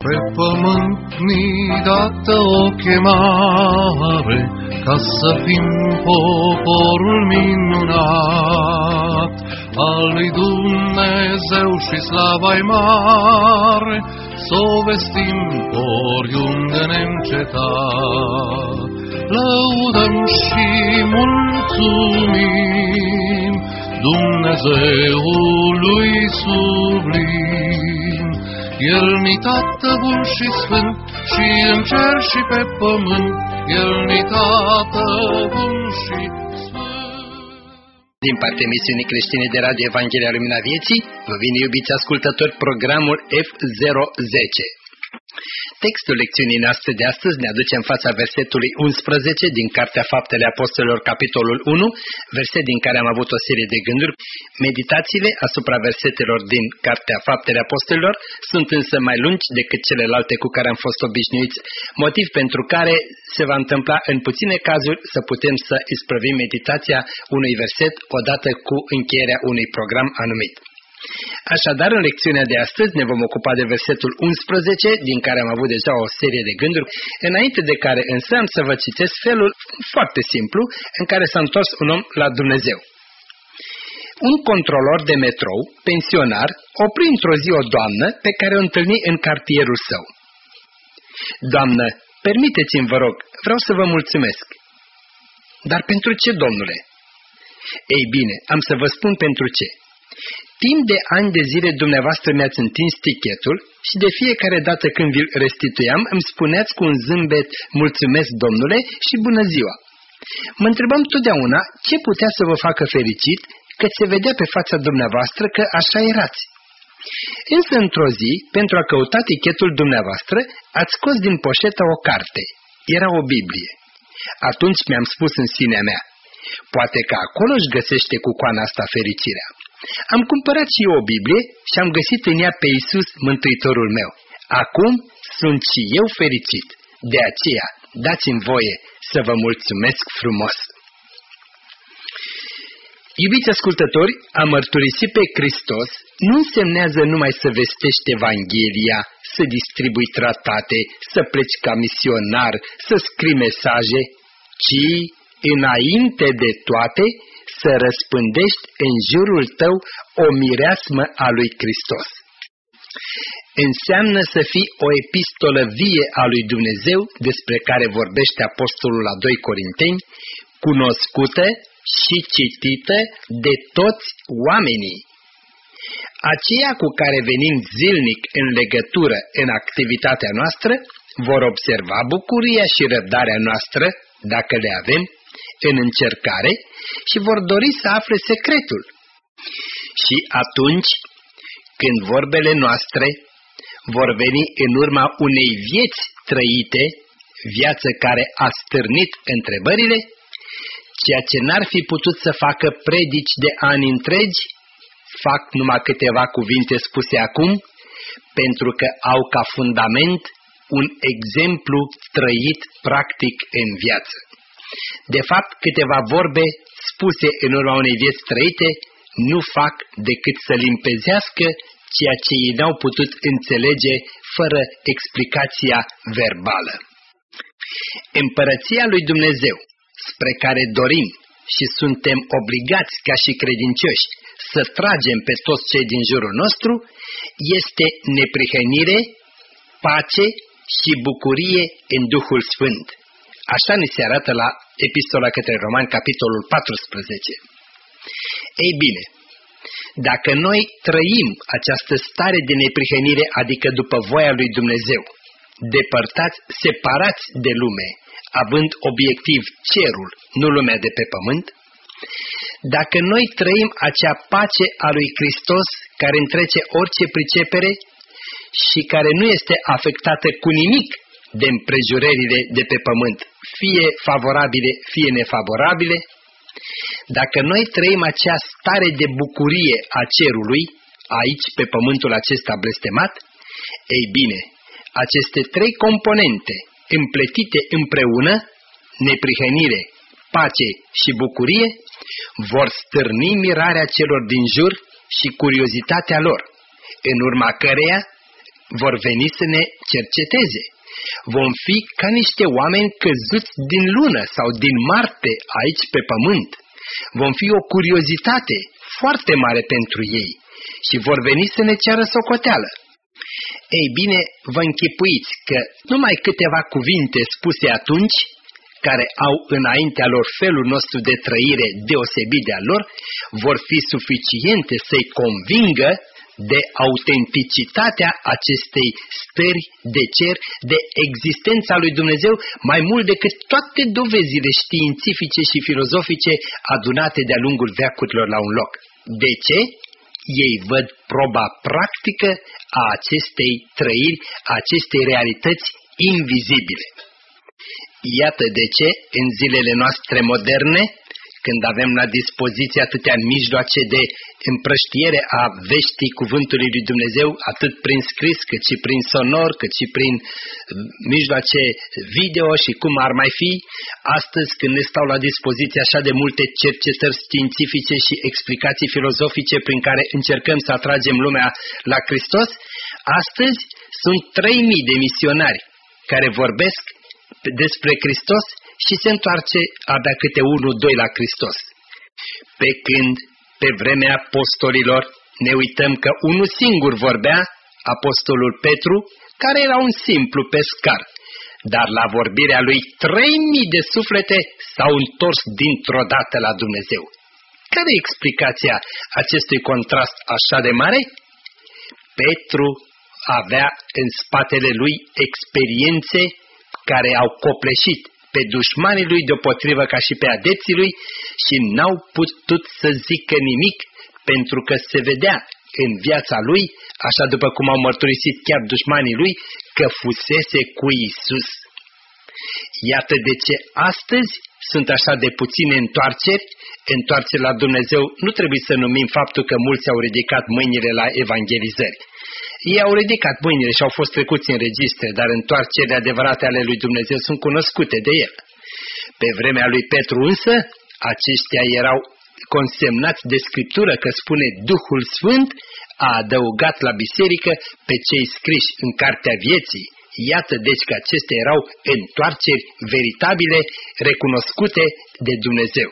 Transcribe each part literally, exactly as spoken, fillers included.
Pe pământ ni dată o chemare, ca să fim poporul minunat, al lui Dumnezeu și slava-i mare, s-o vestim oriunde neîncetat. Lăudăm și mulțumim Dumnezeului sublim. El-ni Tată bun și sfânt, și în cer și pe pământ, El-ni Tată bun și sfânt. Din partea emisiunii creștine de Radio Evanghelia Lumina Vieții, vă vine, iubiți ascultători, programul F zero zece. Textul lecțiunii noastre de astăzi ne aduce în fața versetului unsprezece din Cartea Faptele Apostolilor, capitolul unu, verset din care am avut o serie de gânduri. Meditațiile asupra versetelor din Cartea Faptele Apostolilor sunt însă mai lungi decât celelalte cu care am fost obișnuiți, motiv pentru care se va întâmpla în puține cazuri să putem să isprăvim meditația unui verset odată cu încheierea unui program anumit. Așadar, în lecțiunea de astăzi ne vom ocupa de versetul unsprezece, din care am avut deja o serie de gânduri, înainte de care însă am să vă citesc felul foarte simplu în care s-a întors un om la Dumnezeu. Un controlor de metrou, pensionar, opri într-o zi o doamnă pe care o întâlni în cartierul său. Doamnă, permiteți-mi, vă rog, vreau să vă mulțumesc. Dar pentru ce, domnule? Ei bine, am să vă spun pentru ce. Timp de ani de zile dumneavoastră mi-ați întins tichetul și de fiecare dată când vi-l restituiam îmi spuneați cu un zâmbet mulțumesc, domnule, și bună ziua. Mă întrebam totdeauna ce putea să vă facă fericit, că se vedea pe fața dumneavoastră că așa erați. Însă într-o zi, pentru a căuta tichetul dumneavoastră, ați scos din poșetă o carte. Era o Biblie. Atunci mi-am spus în sinea mea, poate că acolo își găsește cu coana asta fericirea. Am cumpărat și eu o Biblie și am găsit în ea pe Iisus, Mântuitorul meu. Acum sunt și eu fericit. De aceea, dați-mi voie să vă mulțumesc frumos. Iubiți ascultători, a mărturisi pe Hristos nu însemnează numai să vestești Evanghelia, să distribui tratate, să pleci ca misionar, să scrii mesaje, ci, înainte de toate, să răspândești în jurul tău o mireasmă a lui Hristos. Înseamnă să fii o epistolă vie a lui Dumnezeu, despre care vorbește apostolul la doi Corinteni, cunoscută și citită de toți oamenii. Aceia cu care venim zilnic în legătură în activitatea noastră vor observa bucuria și răbdarea noastră, dacă le avem, în încercare și vor dori să afle secretul. Și atunci, când vorbele noastre vor veni în urma unei vieți trăite, viață care a stârnit întrebările, ceea ce n-ar fi putut să facă predici de ani întregi, fac numai câteva cuvinte spuse acum, pentru că au ca fundament un exemplu trăit practic în viață. De fapt, câteva vorbe spuse în urma unei vieți trăite nu fac decât să limpezească ceea ce ei n-au putut înțelege fără explicația verbală. Împărăția lui Dumnezeu, spre care dorim și suntem obligați ca și credincioși să tragem pe toți cei din jurul nostru, este neprihănire, pace și bucurie în Duhul Sfânt. Așa ni se arată la Epistola către Romani, capitolul paisprezece. Ei bine, dacă noi trăim această stare de neprihănire, adică după voia lui Dumnezeu, depărtați, separați de lume, având obiectiv cerul, nu lumea de pe pământ, dacă noi trăim acea pace a lui Hristos care întrece orice pricepere și care nu este afectată cu nimic de împrejurările de pe pământ, fie favorabile, fie nefavorabile, dacă noi trăim acea stare de bucurie a cerului, aici pe pământul acesta blestemat, ei bine, aceste trei componente împletite împreună, neprihănire, pace și bucurie, vor stârni mirarea celor din jur și curiozitatea lor, în urma căreia, vor veni să ne cerceteze. Vom fi ca niște oameni căzuți din lună sau din Marte aici pe pământ. Vom fi o curiozitate foarte mare pentru ei și vor veni să ne ceară socoteală. Ei bine, vă închipuiți că numai câteva cuvinte spuse atunci, care au înaintea lor felul nostru de trăire deosebit de-a lor, vor fi suficiente să-i convingă de autenticitatea acestei stări de cer, de existența lui Dumnezeu, mai mult decât toate dovezile științifice și filozofice adunate de-a lungul veacurilor la un loc. De ce? Ei văd proba practică a acestei trăiri, a acestei realități invizibile. Iată de ce, în zilele noastre moderne, când avem la dispoziție atâtea mijloace de împrăștiere a veștii cuvântului lui Dumnezeu, atât prin scris, cât și prin sonor, cât și prin mijloace video și cum ar mai fi, astăzi când ne stau la dispoziție așa de multe cercetări științifice și explicații filozofice prin care încercăm să atragem lumea la Hristos, astăzi sunt trei mii de misionari care vorbesc despre Hristos și se întoarce abia câte unul, doi la Hristos. Pe când, pe vremea apostolilor, ne uităm că unul singur vorbea, apostolul Petru, care era un simplu pescar, dar la vorbirea lui trei mii de suflete s-au întors dintr-o dată la Dumnezeu. Care e explicația acestui contrast așa de mare? Petru avea în spatele lui experiențe care au copleșit pe dușmanii lui deopotrivă ca și pe adepții lui și n-au putut să zică nimic, pentru că se vedea în viața lui, așa după cum au mărturisit chiar dușmanii lui, că fusese cu Iisus. Iată de ce astăzi sunt așa de puține întoarceri. Întoarceri la Dumnezeu nu trebuie să numim faptul că mulți au ridicat mâinile la evangelizări. Ei au ridicat mâinile și au fost trecuți în registre, dar întoarcerile adevărate ale lui Dumnezeu sunt cunoscute de el. Pe vremea lui Petru însă, aceștia erau consemnați de Scriptură, că spune Duhul Sfânt a adăugat la biserică pe cei scriși în cartea vieții. Iată deci că acestea erau întoarceri veritabile, recunoscute de Dumnezeu.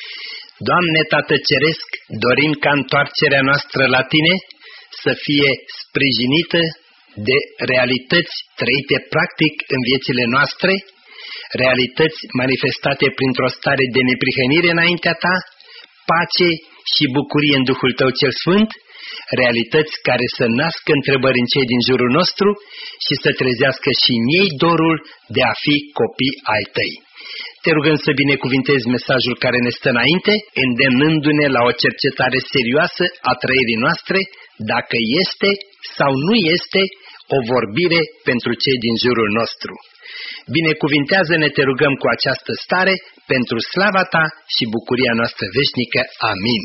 Doamne Tată Ceresc, dorim ca întoarcerea noastră la Tine să fie sprijinită de realități trăite practic în viețile noastre, realități manifestate printr-o stare de neprihănire înaintea Ta, pace și bucurie în Duhul Tău cel Sfânt, realități care să nască întrebări în cei din jurul nostru și să trezească și în ei dorul de a fi copii ai Tăi. Te rugăm să binecuvintezi mesajul care ne stă înainte, îndemnându-ne la o cercetare serioasă a trăirii noastre, dacă este sau nu este o vorbire pentru cei din jurul nostru. Binecuvintează-ne, te rugăm, cu această stare, pentru slava Ta și bucuria noastră veșnică. Amin.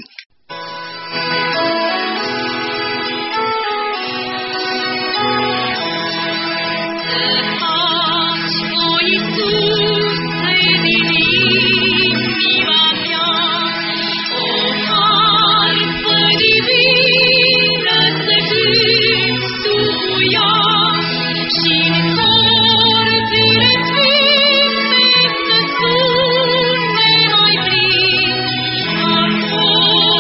Oh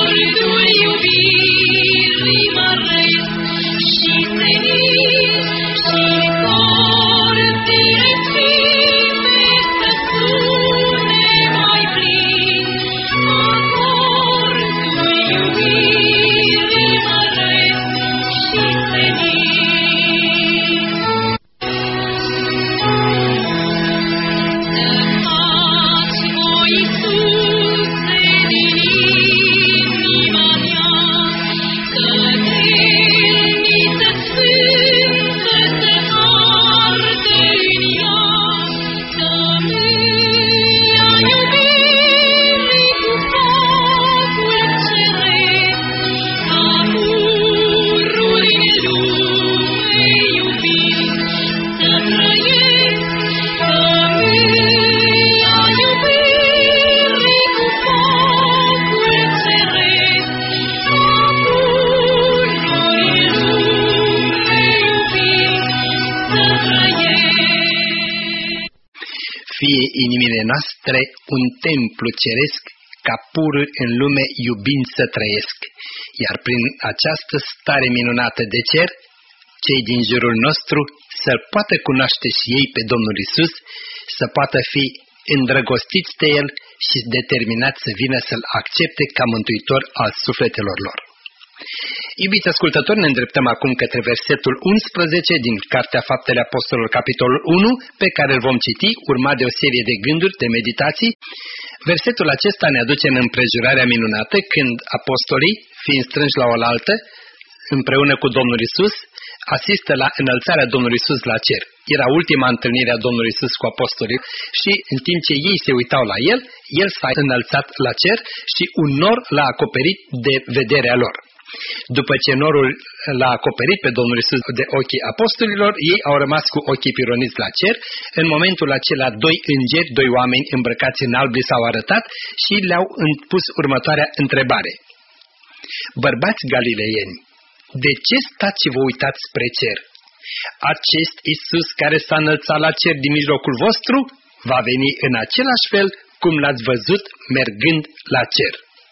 fie inimile noastre un templu ceresc, ca pururi în lume iubind să trăiesc, iar prin această stare minunată de cer, cei din jurul nostru să-L poată cunoaște și ei pe Domnul Isus, să poată fi îndrăgostiți de El și determinați să vină să-L accepte ca mântuitor al sufletelor lor. Iubiți ascultători, ne îndreptăm acum către versetul unsprezece din Cartea Faptele Apostolilor, capitolul unu, pe care îl vom citi, urmat de o serie de gânduri, de meditații. Versetul acesta ne aduce în împrejurarea minunată când apostolii, fiind strânși la oaltă, împreună cu Domnul Isus, asistă la înălțarea Domnului Isus la cer. Era ultima întâlnire a Domnului Isus cu apostolii și în timp ce ei se uitau la El, El s-a înălțat la cer și un nor l-a acoperit de vederea lor. După ce norul l-a acoperit pe Domnul Isus de ochii apostolilor, ei au rămas cu ochii pironiți la cer. În momentul acela, doi îngeri, doi oameni îmbrăcați în alb s-au arătat și le-au pus următoarea întrebare. Bărbați galileieni, de ce stați și vă uitați spre cer? Acest Isus care s-a înălțat la cer din mijlocul vostru va veni în același fel cum l-ați văzut mergând la cer.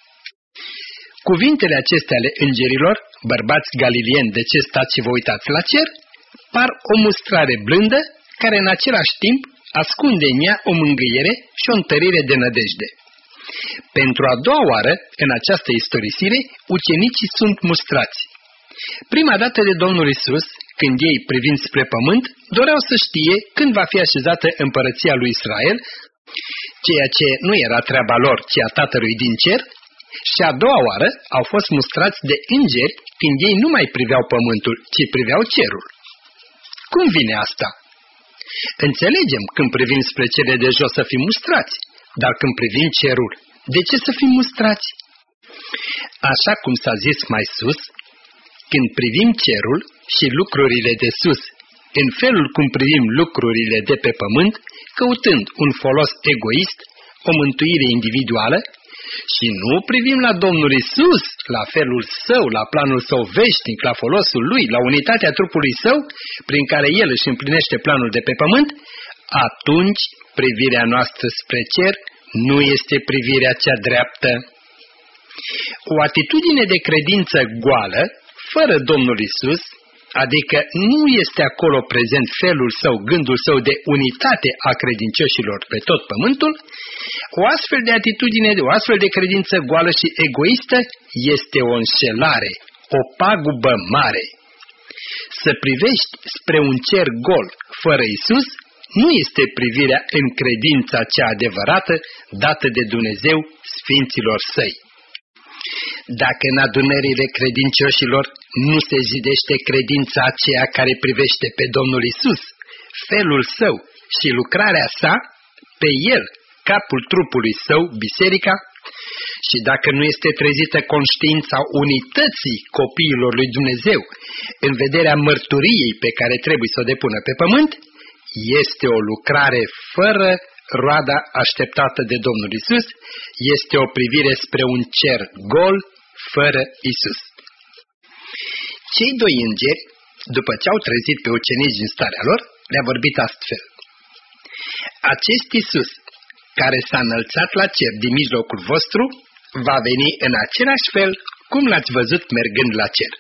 Cuvintele acestea ale îngerilor, bărbați galileieni, de ce stați și vă uitați la cer, par o mustrare blândă care în același timp ascunde în ea o mângâiere și o întărire de nădejde. Pentru a doua oară, în această istorisire, ucenicii sunt mustrați. Prima dată de Domnul Isus, când ei, privind spre pământ, doreau să știe când va fi așezată împărăția lui Israel, ceea ce nu era treaba lor, ci a Tatălui din cer, și a doua oară au fost mustrați de îngeri când ei nu mai priveau pământul, ci priveau cerul. Cum vine asta? Înțelegem când privim spre cele de jos să fim mustrați, dar când privim cerul, de ce să fim mustrați? Așa cum s-a zis mai sus, când privim cerul și lucrurile de sus, în felul cum privim lucrurile de pe pământ, căutând un folos egoist, o mântuire individuală, și nu privim la Domnul Isus, la felul Său, la planul Său veșnic, la folosul Lui, la unitatea trupului Său, prin care El își împlinește planul de pe pământ, atunci privirea noastră spre cer nu este privirea cea dreaptă. O atitudine de credință goală, fără Domnul Isus, adică nu este acolo prezent felul Său, gândul Său de unitate a credincioșilor pe tot pământul, o astfel de atitudine, o astfel de credință goală și egoistă este o înșelare, o pagubă mare. Să privești spre un cer gol fără Isus nu este privirea în credința cea adevărată dată de Dumnezeu Sfinților Săi. Dacă în adunările credincioșilor nu se zidește credința aceea care privește pe Domnul Isus, felul Său și lucrarea Sa, pe El, capul trupului Său, biserica, și dacă nu este trezită conștiința unității copiilor lui Dumnezeu în vederea mărturiei pe care trebuie să o depună pe pământ, este o lucrare fără roada așteptată de Domnul Isus, este o privire spre un cer gol, fără Isus. Cei doi îngeri, după ce au trezit pe ucenici din starea lor, le-a vorbit astfel. Acest Isus, care s-a înălțat la cer din mijlocul vostru, va veni în același fel cum l-ați văzut mergând la cer.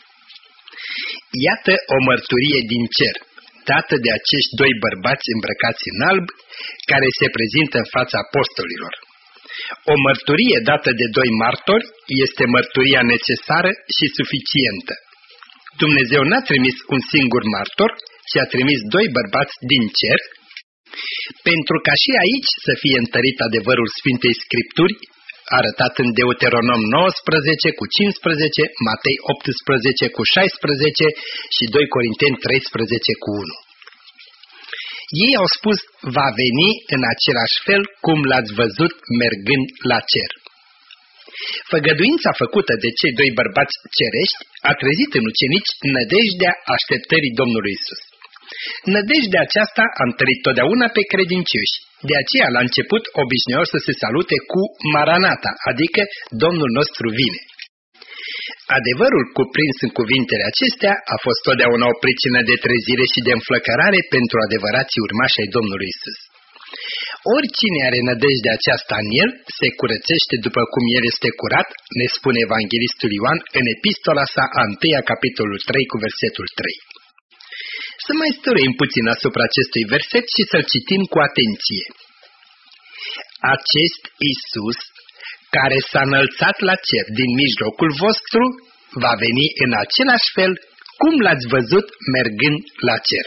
Iată o mărturie din cer, dată de acești doi bărbați îmbrăcați în alb, care se prezintă în fața apostolilor. O mărturie dată de doi martori este mărturia necesară și suficientă. Dumnezeu n-a trimis un singur martor, ci a trimis doi bărbați din cer, pentru ca și aici să fie întărit adevărul Sfintei Scripturi, arătat în Deuteronom nouăsprezece cu cincisprezece, Matei optsprezece cu șaisprezece și doi Corinteni treisprezece cu unu. Ei au spus, va veni în același fel cum l-ați văzut mergând la cer. Făgăduința făcută de cei doi bărbați cerești a trezit în ucenici nădejdea așteptării Domnului Isus. Nădejdea aceasta a întărit totdeauna pe credincioși, de aceea la început obișnuiau să se salute cu Maranata, adică Domnul nostru vine. Adevărul cuprins în cuvintele acestea a fost totdeauna o pricină de trezire și de înflăcărare pentru adevărații urmași ai Domnului Isus. Oricine are nădejdea aceasta în el, se curățește după cum el este curat, ne spune evanghelistul Ioan în epistola sa a întâia, capitolul trei, cu versetul trei. Să mai stăruim puțin asupra acestui verset și să-l citim cu atenție. Acest Iisus, care s-a înălțat la cer din mijlocul vostru, va veni în același fel cum l-ați văzut mergând la cer.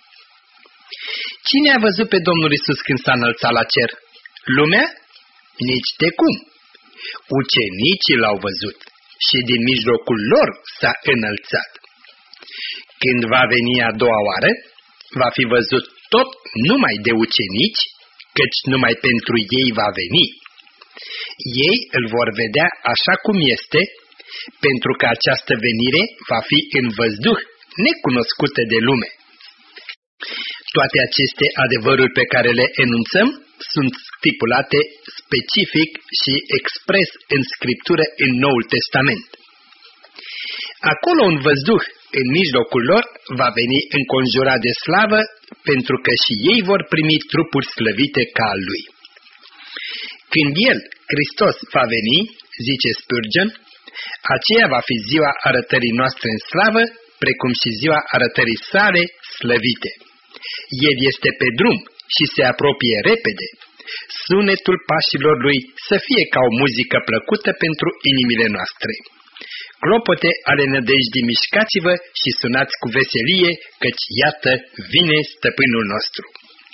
Cine a văzut pe Domnul Iisus când s-a înălțat la cer? Lumea? Nici de cum. Ucenicii l-au văzut și din mijlocul lor s-a înălțat. Când va veni a doua oară, va fi văzut tot numai de ucenici, căci numai pentru ei va veni. Ei îl vor vedea așa cum este, pentru că această venire va fi în văzduh, necunoscută de lume. Toate aceste adevăruri pe care le enunțăm sunt stipulate specific și expres în Scriptură în Noul Testament. Acolo un văzduh în mijlocul lor va veni înconjurat de slavă, pentru că și ei vor primi trupuri slăvite ca al lui. Când El, Hristos, va veni, zice Spurgeon, aceea va fi ziua arătării noastre în slavă, precum și ziua arătării sale slăvite. El este pe drum și se apropie repede. Sunetul pașilor lui să fie ca o muzică plăcută pentru inimile noastre. Clopote ale nădejdii, mișcați-vă și sunați cu veselie, căci iată vine stăpânul nostru.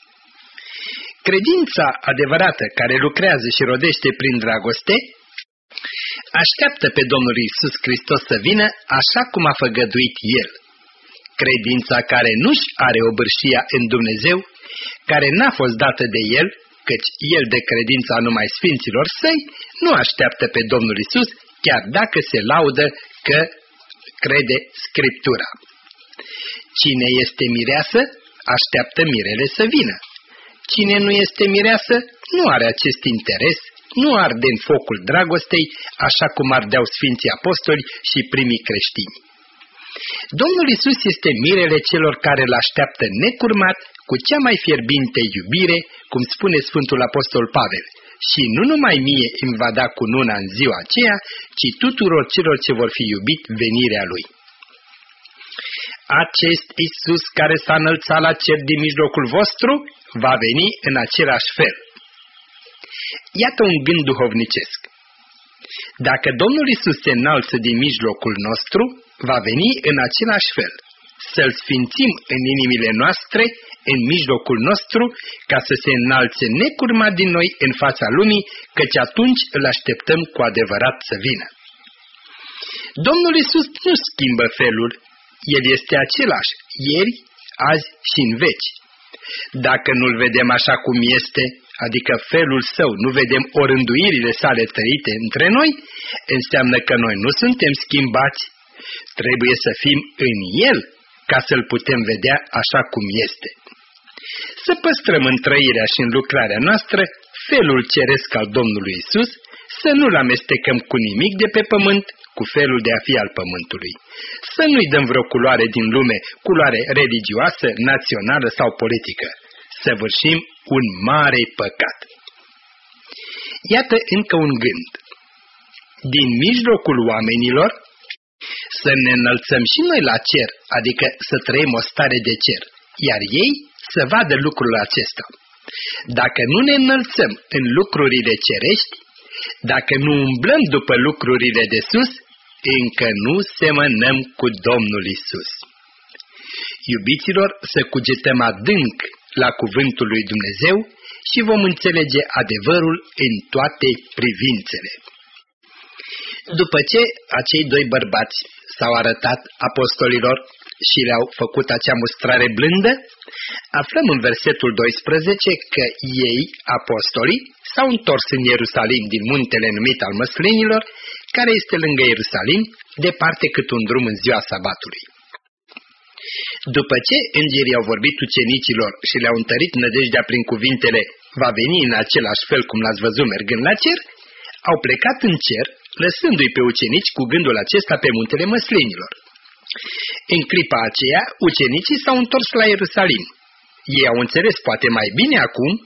Credința adevărată care lucrează și rodește prin dragoste așteaptă pe Domnul Iisus Hristos să vină așa cum a făgăduit El. Credința care nu-și are obârșia în Dumnezeu, care n-a fost dată de El, căci El de credința numai sfinților săi, nu așteaptă pe Domnul Iisus, chiar dacă se laudă că crede Scriptura. Cine este mireasă, așteaptă mirele să vină. Cine nu este mireasă, nu are acest interes, nu arde în focul dragostei, așa cum ardeau Sfinții Apostoli și primii creștini. Domnul Iisus este mirele celor care îl așteaptă necurmat, cu cea mai fierbinte iubire, cum spune Sfântul Apostol Pavel, și nu numai mie îmi va da cununa în ziua aceea, ci tuturor celor ce vor fi iubit venirea Lui. Acest Iisus care s-a înălțat la cer din mijlocul vostru, va veni în același fel. Iată un gând duhovnicesc. Dacă Domnul Iisus se înalță din mijlocul nostru, va veni în același fel. Să-L sfințim în inimile noastre, în mijlocul nostru, ca să se înalțe necurmat din noi în fața lumii, căci atunci îl așteptăm cu adevărat să vină. Domnul Iisus nu schimbă felul, El este același, ieri, azi și în veci. Dacă nu-L vedem așa cum este, adică felul Său, nu vedem orânduirile sale trăite între noi, înseamnă că noi nu suntem schimbați, trebuie să fim în El ca să-L putem vedea așa cum este. Să păstrăm în trăirea și în lucrarea noastră felul ceresc al Domnului Iisus, să nu-L amestecăm cu nimic de pe pământ, cu felul de a fi al pământului. Să nu-i dăm vreo culoare din lume, culoare religioasă, națională sau politică. Săvârșim un mare păcat. Iată încă un gând. Din mijlocul oamenilor, să ne înălțăm și noi la cer, adică să trăim o stare de cer, iar ei să vadă lucrul acesta. Dacă nu ne înălțăm în lucrurile cerești, dacă nu umblăm după lucrurile de sus, încă nu semănăm cu Domnul Iisus. Iubiților, să cugetăm adânc la cuvântul lui Dumnezeu și vom înțelege adevărul în toate privințele. După ce acei doi bărbați s-au arătat apostolilor și le-au făcut acea mustrare blândă, aflăm în versetul doisprezece că ei, apostolii, s-au întors în Ierusalim din muntele numit al Măslinilor, care este lângă Ierusalim, departe cât un drum în ziua sabatului. După ce îngerii au vorbit ucenicilor și le-au întărit nădejdea prin cuvintele "va veni în același fel cum l-ați văzut mergând la cer", au plecat în cer, lăsându-i pe ucenici cu gândul acesta pe muntele Măslinilor. În clipa aceea, ucenicii s-au întors la Ierusalim. Ei au înțeles poate mai bine acum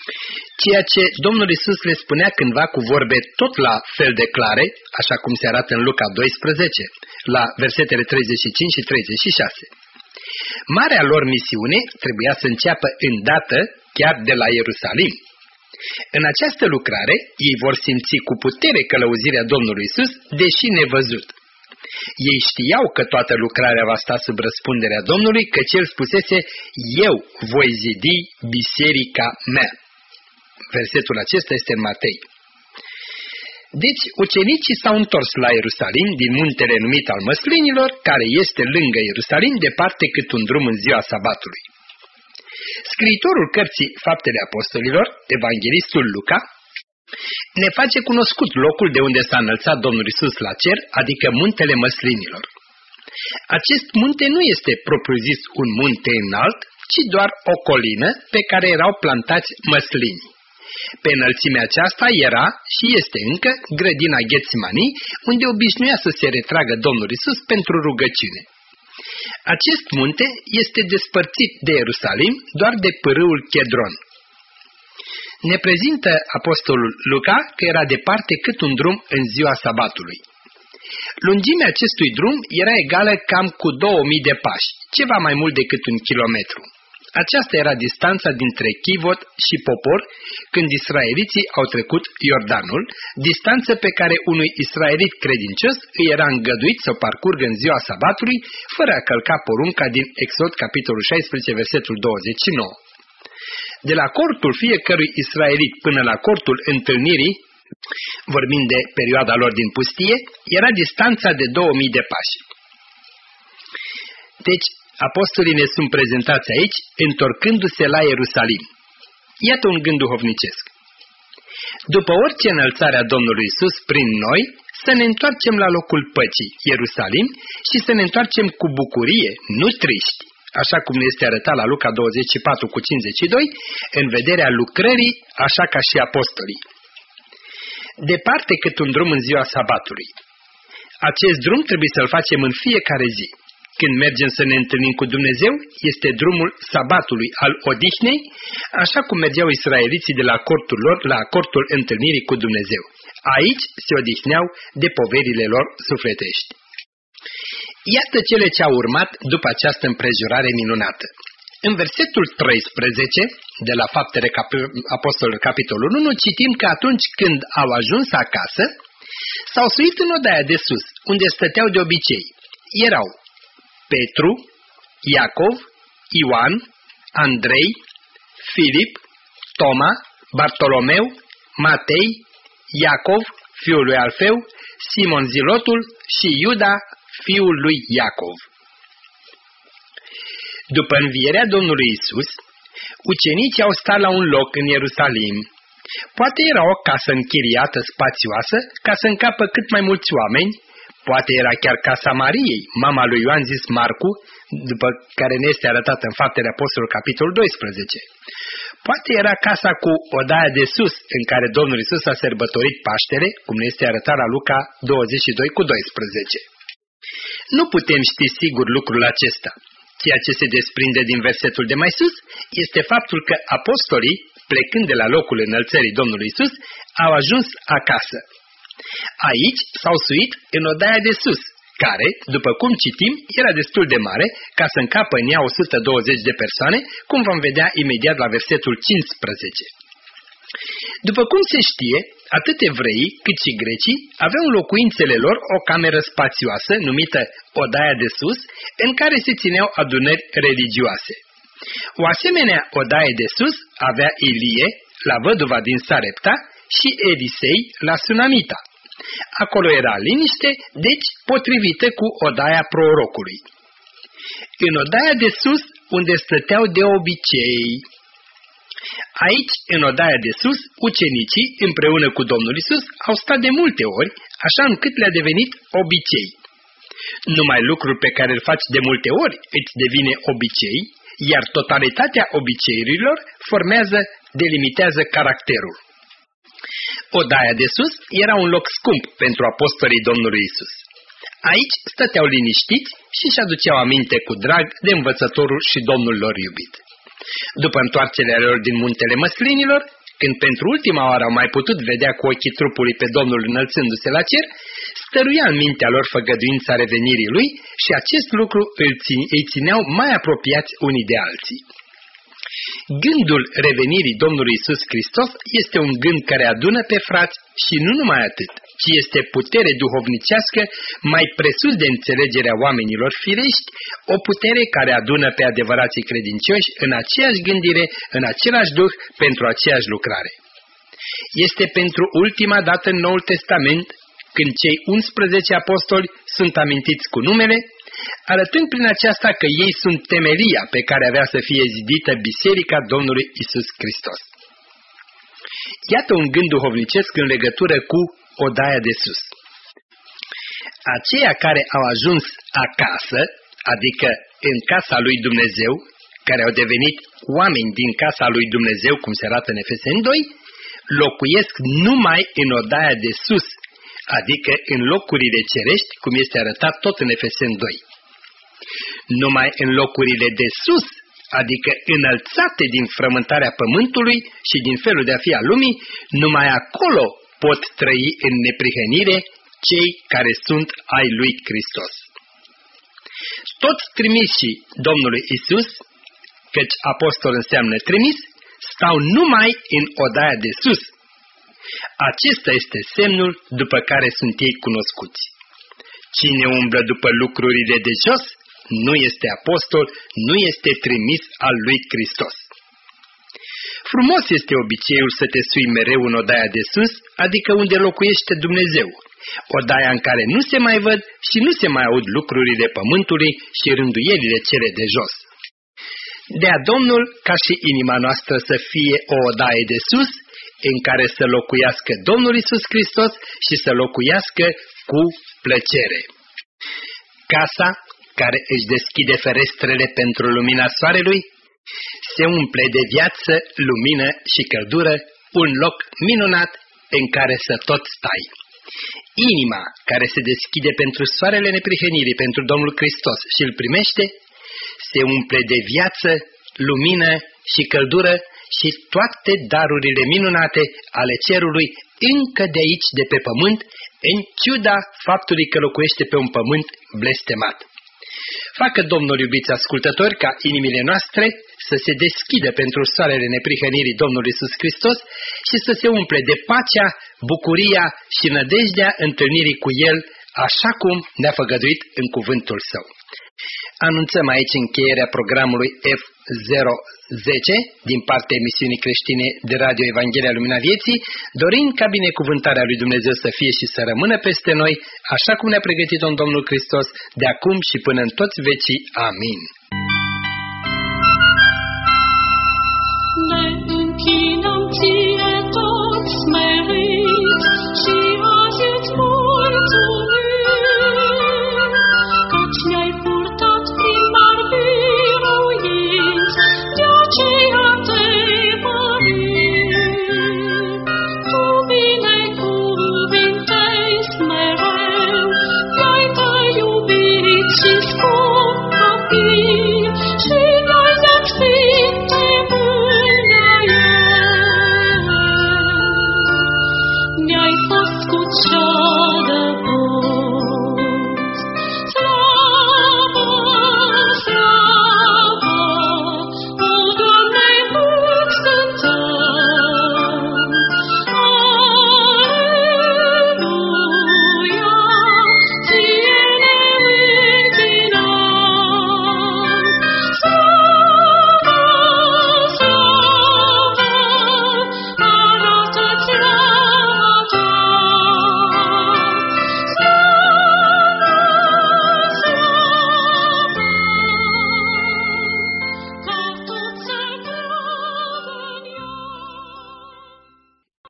Ceea ce Domnul Iisus le spunea cândva cu vorbe tot la fel de clare, așa cum se arată în Luca doisprezece, la versetele treizeci și cinci și treizeci și șase. Marea lor misiune trebuia să înceapă îndată chiar de la Ierusalim. În această lucrare, ei vor simți cu putere călăuzirea Domnului Iisus, deși nevăzut. Ei știau că toată lucrarea va sta sub răspunderea Domnului, căci El spusese, eu voi zidi biserica mea. Versetul acesta este în Matei. Deci, ucenicii s-au întors la Ierusalim din muntele numit al Măslinilor, care este lângă Ierusalim, departe cât un drum în ziua sabatului. Scriitorul cărții Faptele Apostolilor, evanghelistul Luca, ne face cunoscut locul de unde s-a înălțat Domnul Iisus la cer, adică muntele Măslinilor. Acest munte nu este propriu-zis un munte înalt, ci doar o colină pe care erau plantați măslini. Pe înălțimea aceasta era și este încă grădina Ghetsimani, unde obișnuia să se retragă Domnul Iisus pentru rugăciune. Acest munte este despărțit de Ierusalim doar de pârâul Chedron. Ne prezintă apostolul Luca că era departe cât un drum în ziua sabatului. Lungimea acestui drum era egală cam cu două mii de pași, ceva mai mult decât un kilometru. Aceasta era distanța dintre Chivot și popor când israeliții au trecut Iordanul, distanță pe care unui israelit credincios îi era îngăduit să o parcurgă în ziua sabatului, fără a călca porunca din Exod, capitolul șaisprezece, versetul douăzeci și nouă. De la cortul fiecărui israelit până la cortul întâlnirii, vorbind de perioada lor din pustie, era distanța de două mii de pași. Deci, apostolii ne sunt prezentați aici, întorcându-se la Ierusalim. Iată un gând duhovnicesc. După orice înălțare a Domnului Iisus prin noi, să ne întoarcem la locul păcii, Ierusalim, și să ne întoarcem cu bucurie, nu triști, așa cum ne este arătat la Luca douăzeci și patru cu cincizeci și doi, în vederea lucrării, așa ca și apostolii. Departe cât un drum în ziua sabatului. Acest drum trebuie să-l facem în fiecare zi. Când mergem să ne întâlnim cu Dumnezeu, este drumul sabatului, al odihnei, așa cum mergeau israeliții de la cortul lor la cortul întâlnirii cu Dumnezeu. Aici se odihneau de poverile lor sufletești. Iată cele ce au urmat după această împrejurare minunată. În versetul treisprezece, de la Faptele Apostolilor, capitolul unu, citim că atunci când au ajuns acasă, s-au suit în odaia de sus, unde stăteau de obicei. Erau Petru, Iacov, Ioan, Andrei, Filip, Toma, Bartolomeu, Matei, Iacov, fiul lui Alfeu, Simon Zilotul și Iuda, fiul lui Iacov. După învierea Domnului Isus, ucenicii au stat la un loc în Ierusalim. Poate era o casă închiriată spațioasă ca să încapă cât mai mulți oameni, poate era chiar casa Mariei, mama lui Ioan zis Marcu, după care ne este arătat în Faptele Apostolilor, capitolul doisprezece. Poate era casa cu odaia de sus, în care Domnul Isus a sărbătorit Paștele, cum ne este arătat la Luca douăzeci și doi cu doisprezece. Nu putem ști sigur lucrul acesta. Ceea ce se desprinde din versetul de mai sus este faptul că apostolii, plecând de la locul înălțării Domnului Isus, au ajuns acasă. Aici s-au suit în odaia de sus, care, după cum citim, era destul de mare ca să încapă în ea o sută douăzeci de persoane, cum vom vedea imediat la versetul cincisprezece. După cum se știe, atât evreii cât și grecii aveau în locuințele lor o cameră spațioasă numită odaia de sus, în care se țineau adunări religioase. O asemenea odaie de sus avea Ilie la văduva din Sarepta și Elisei la Sunamita. Acolo era liniște, deci potrivită cu odaia prorocului. În odaia de sus, unde stăteau de obicei. Aici, în odaia de sus, ucenicii, împreună cu Domnul Isus, au stat de multe ori, așa încât le-a devenit obicei. Numai lucrul pe care îl faci de multe ori îți devine obicei, iar totalitatea obiceiurilor formează, delimitează caracterul. Odaia de sus era un loc scump pentru apostolii Domnului Isus. Aici stăteau liniștiți și își aduceau aminte cu drag de învățătorul și Domnul lor iubit. După întoarcerea lor din muntele Măslinilor, când pentru ultima oară au mai putut vedea cu ochii trupului pe Domnul înălțându-se la cer, stăruia în mintea lor făgăduința revenirii lui și acest lucru îi țineau mai apropiați unii de alții. Gândul revenirii Domnului Iisus Hristos este un gând care adună pe frați și nu numai atât, ci este putere duhovnicească mai presus de înțelegerea oamenilor firești, o putere care adună pe adevărații credincioși în aceeași gândire, în același duh, pentru aceeași lucrare. Este pentru ultima dată în Noul Testament când cei unsprezece apostoli sunt amintiți cu numele, arătând prin aceasta că ei sunt temelia pe care avea să fie zidită Biserica Domnului Isus Hristos. Iată un gând duhovnicesc în legătură cu odaia de sus. Aceia care au ajuns acasă, adică în casa lui Dumnezeu, care au devenit oameni din casa lui Dumnezeu, cum se arată în Efeseni doi, locuiesc numai în odaia de sus, adică în locurile cerești, cum este arătat tot în Efeseni doi. Numai în locurile de sus, adică înălțate din frământarea pământului și din felul de a fi al lumii, numai acolo pot trăi în neprihănire cei care sunt ai lui Hristos. Toți trimișii Domnului Isus, căci apostol înseamnă trimis, stau numai în odaia de sus. Acesta este semnul după care sunt ei cunoscuți. Cine umblă după lucrurile de jos, nu este apostol, nu este trimis al lui Hristos. Frumos este obiceiul să te sui mereu în odaia de sus, adică unde locuiește Dumnezeu, odaia în care nu se mai văd și nu se mai aud lucrurile pământului și rânduielile cele de jos. Dea Domnul ca și inima noastră să fie o odaie de sus, în care să locuiască Domnul Iisus Hristos și să locuiască cu plăcere. Casa, care își deschide ferestrele pentru lumina soarelui, se umple de viață, lumină și căldură, un loc minunat în care să tot stai. Inima care se deschide pentru soarele neprihănirii, pentru Domnul Hristos și îl primește, se umple de viață, lumină și căldură și toate darurile minunate ale cerului încă de aici, de pe pământ, în ciuda faptului că locuiește pe un pământ blestemat. Facă Domnul, iubiți ascultători, ca inimile noastre să se deschidă pentru soarele neprihănirii Domnului Iisus Hristos și să se umple de pacea, bucuria și nădejdea întâlnirii cu El, așa cum ne-a făgăduit în cuvântul Său. Anunțăm aici încheierea programului F zero zece din partea emisiunii creștine de Radio Evanghelia Lumina Vieții, dorind ca binecuvântarea lui Dumnezeu să fie și să rămână peste noi, așa cum ne-a pregătit-o în Domnul Hristos, de acum și până în toți vecii. Amin.